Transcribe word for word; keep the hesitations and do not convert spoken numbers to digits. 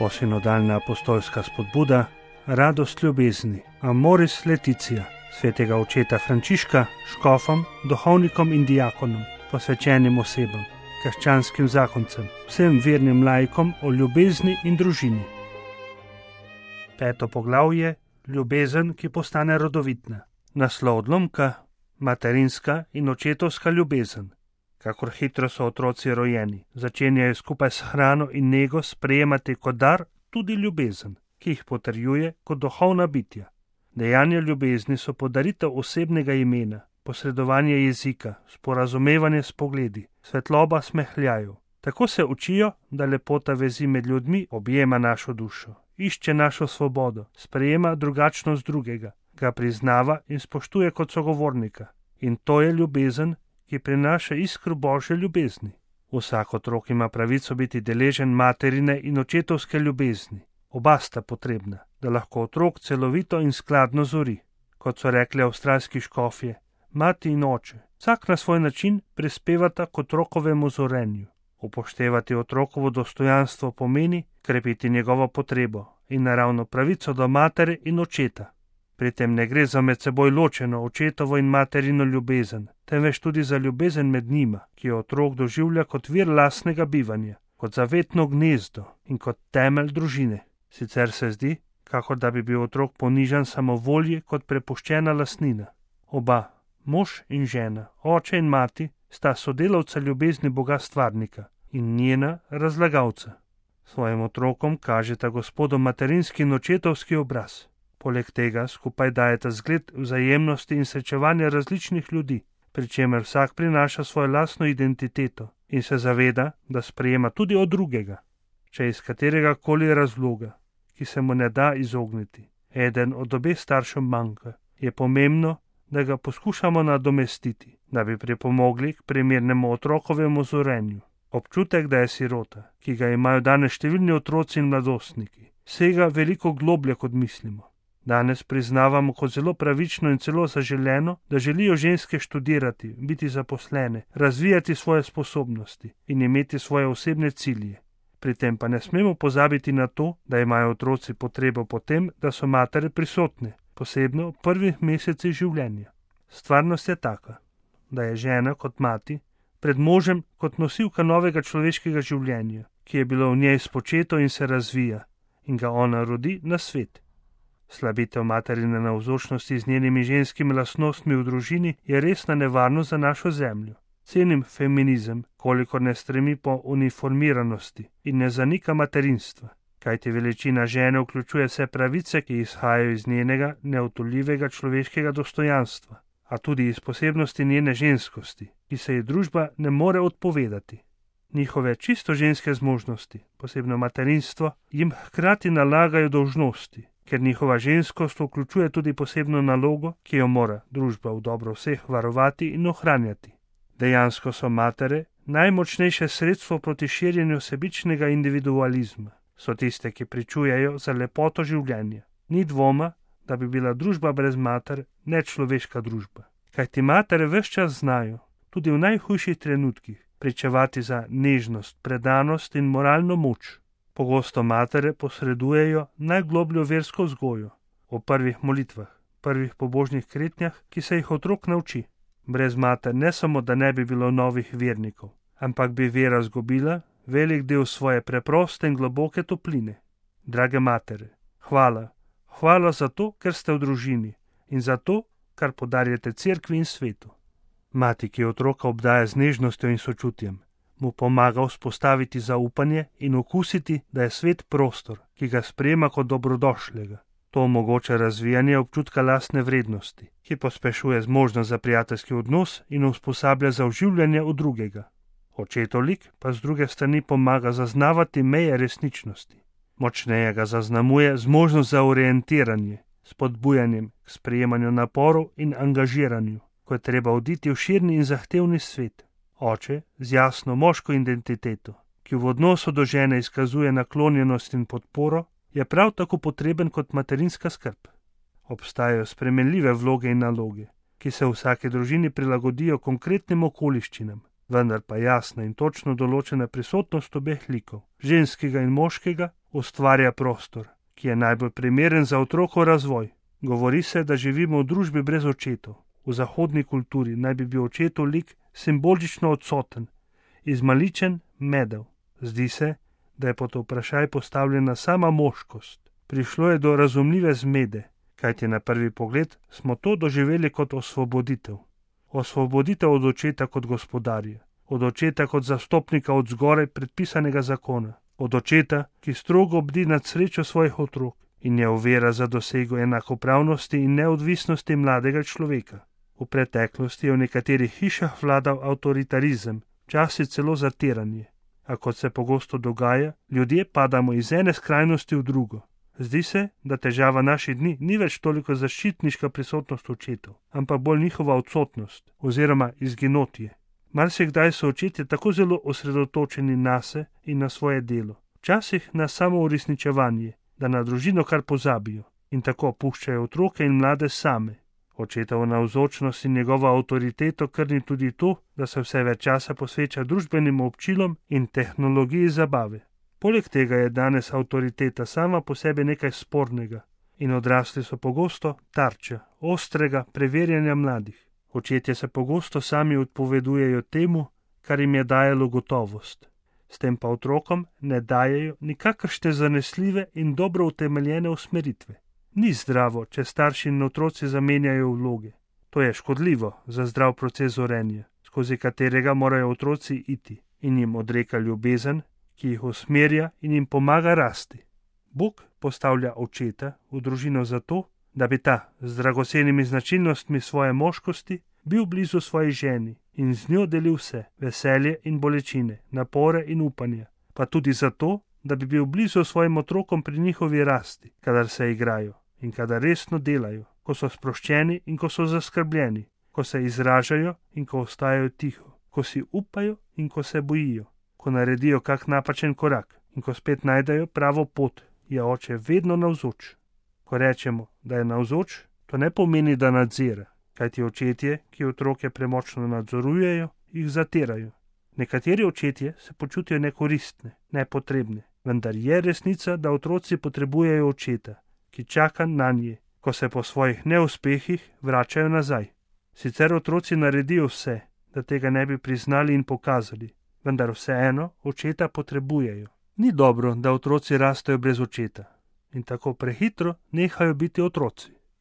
Posinodalna apostolska spodbuda, radost ljubezni, Amoris Laetitia, svetega očeta Frančiška, škofom, duhovnikom in diakonom, posvečenim osebam, krščanskim zakoncem, vsem vernim laikom o ljubezni in družini. Peto poglavje, ljubezen, ki postane rodovitna. Naslov odlomka, materinska in očetovska ljubezen. Kakor hitro so otroci rojeni, začenjajo skupaj s hrano in nego sprejemati kot dar tudi ljubezen, ki jih potrjuje kot duhovna bitja. Dejanja ljubezni so podaritev osebnega imena, posredovanje jezika, sporazumevanje s pogledi, svetloba smehljajev. Tako se učijo, da lepota vezi med ljudmi objema našo dušo, išče našo svobodo, sprejema drugačnost drugega, ga priznava in spoštuje kot sogovornika. In to je ljubezen, ki prinaša iskro Božje ljubezni. Vsak otrok ima pravico biti deležen materine in očetovske ljubezni. Oba sta potrebna, da lahko otrok celovito in skladno zori. Kot so rekli avstralski škofje, mati in oče, vsak na svoj način prispevata k otrokovemu zorenju. Upoštevati otrokovo dostojanstvo pomeni krepiti njegovo potrebo in naravno pravico do matere in očeta. Pri tem ne gre za med seboj ločeno očetovo in materino ljubezen, temveč tudi za ljubezen med njima, ki jo otrok doživlja kot vir lastnega bivanja, kot zavetno gnezdo in kot temelj družine. Sicer se zdi, kakor da bi bil otrok ponižan samovolji kot prepuščena lastnina. Oba, mož in žena, oče in mati, sta sodelavca ljubezni Boga stvarnika in njena razlagalca. Svojim otrokom kažeta Gospodu materinski in očetovski obraz. Poleg tega skupaj dajeta zgled vzajemnosti in srečevanja različnih ljudi, pri čemer vsak prinaša svojo lastno identiteto in se zaveda, da sprejema tudi od drugega. Če iz katerega koli razloga, ki se mu ne da izogniti, eden od obeh staršev manjka, je pomembno, da ga poskušamo nadomestiti, da bi pripomogli k primernemu otrokovemu zorenju. Občutek, da je sirota, ki ga imajo danes številni otroci in mladostniki, sega veliko globlje, kot mislimo. Danes priznavamo kot zelo pravično in celo zaželeno, da želijo ženske študirati, biti zaposlene, razvijati svoje sposobnosti in imeti svoje osebne cilje. Pri tem pa ne smemo pozabiti na to, da imajo otroci potrebo po tem, da so matere prisotne, posebno v prvih mesecih življenja. Stvarnost je taka, da je žena kot mati pred možem kot nosilka novega človeškega življenja, ki je bilo v njej spočeto in se razvija, in ga ona rodi na svet. Slabitev materine navzočnosti z njenimi ženskimi lastnostmi v družini je resna nevarnost za našo zemljo. Cenim feminizem, kolikor ne stremi po uniformiranosti in ne zanika materinstva, kajti veličina žene vključuje vse pravice, ki izhajajo iz njenega neodtujljivega človeškega dostojanstva, a tudi iz posebnosti njene ženskosti, ki se ji družba ne more odpovedati. Njihove čisto ženske zmožnosti, posebno materinstvo, jim hkrati nalagajo dolžnosti, ker njihova ženskost vključuje tudi posebno nalogo, ki jo mora družba v dobro vseh varovati in ohranjati. Dejansko so matere najmočnejše sredstvo proti širjenju sebičnega individualizma. So tiste, ki pričujejo za lepoto življenja. Ni dvoma, da bi bila družba brez mater nečloveška družba. Kajti matere ves čas znajo, tudi v najhujših trenutkih, pričevati za nežnost, predanost in moralno moč. Pogosto matere posredujejo najglobljo versko vzgojo o prvih molitvah, prvih pobožnih kretnjah, ki se jih otrok nauči. Brez mater ne samo, da ne bi bilo novih vernikov, ampak bi vera zgubila velik del svoje preproste in globoke topline. Drage matere, hvala, hvala za to, ker ste v družini in za to, kar podarjate cerkvi in svetu. Mati, ki otroka obdaja z nežnostjo in sočutjem, mu pomaga vzpostaviti zaupanje in okusiti, da je svet prostor, ki ga sprejema kot dobrodošlega. To omogoča razvijanje občutka lastne vrednosti, ki pospešuje zmožnost za prijateljski odnos in usposablja za vživljanje v drugega. Očetov lik pa z druge strani pomaga zaznavati meje resničnosti. Močneje ga zaznamuje zmožnost za orientiranje, spodbujanjem k sprejemanju naporov in angažiranju, ko je treba oditi v širni in zahtevni svet. Oče z jasno moško identiteto, ki v odnosu do žene izkazuje naklonjenost in podporo, je prav tako potreben kot materinska skrb. Obstajajo spremenljive vloge in naloge, ki se v vsaki družini prilagodijo konkretnim okoliščinam, vendar pa jasna in točno določena prisotnost obeh likov, ženskega in moškega, ustvarja prostor, ki je najbolj primeren za otrokov razvoj. Govori se, da živimo v družbi brez očetov. V zahodni kulturi naj bi bil očetov lik simbolično odsoten, izmaličen, medel. Zdi se, da je pod vprašaj postavljena sama moškost. Prišlo je do razumljive zmede, kajti na prvi pogled smo to doživeli kot osvoboditev. Osvoboditev od očeta kot gospodarja, od očeta kot zastopnika od zgoraj predpisanega zakona, od očeta, ki strogo bdi nad srečo svojih otrok in je ovira za dosego enakopravnosti in neodvisnosti mladega človeka. V preteklosti je v nekaterih hišah vladal avtoritarizem, včasih celo zatiranje. A kot se pogosto dogaja, ljudje padamo iz ene skrajnosti v drugo. Zdi se, da težava naših dni ni več toliko zaščitniška prisotnost očetov, ampak bolj njihova odsotnost oziroma izginotje. Marsikdaj so očetje tako zelo osredotočeni nase in na svoje delo, včasih na samo uresničevanje, da na družino kar pozabijo in tako puščajo otroke in mlade same. Očetova navzočnost in njegova avtoriteto krni tudi to, da se vse več časa posveča družbenim občilom in tehnologiji zabave. Poleg tega je danes avtoriteta sama po sebi nekaj spornega in odrasli so pogosto tarča ostrega preverjanja mladih. Očetje se pogosto sami odpovedujejo temu, kar jim je dajalo gotovost. S tem pa otrokom ne dajejo nikakršne zanesljive in dobro utemeljene usmeritve. Ni zdravo, če starši in otroci zamenjajo vloge. To je škodljivo za zdrav proces zorenja, skozi katerega morajo otroci iti in jim odreka ljubezen, ki jih usmerja in jim pomaga rasti. Bog postavlja očeta v družino zato, da bi ta z dragocenimi značilnostmi svoje moškosti bil blizu svoji ženi in z njo delil vse, veselje in bolečine, napore in upanja, pa tudi zato, da bi bil blizu svojim otrokom pri njihovi rasti, kadar se igrajo in kadar resno delajo, ko so sproščeni in ko so zaskrbljeni, ko se izražajo in ko ostajajo tiho, ko si upajo in ko se bojijo, ko naredijo kak napačen korak in ko spet najdejo pravo pot, je oče vedno navzoč. Ko rečemo, da je navzoč, to ne pomeni, da nadzira, kajti očetje, ki otroke premočno nadzorujejo, jih zatirajo. Nekateri očetje se počutijo nekoristne, nepotrebne, vendar je resnica, da otroci potrebujejo očeta, ki čaka nanje, ko se po svojih neuspehih vračajo nazaj. Sicer otroci naredijo vse, da tega ne bi priznali in pokazali, vendar vseeno očeta potrebujejo. Ni dobro, da otroci rastejo brez očeta in tako prehitro nehajo biti otroci.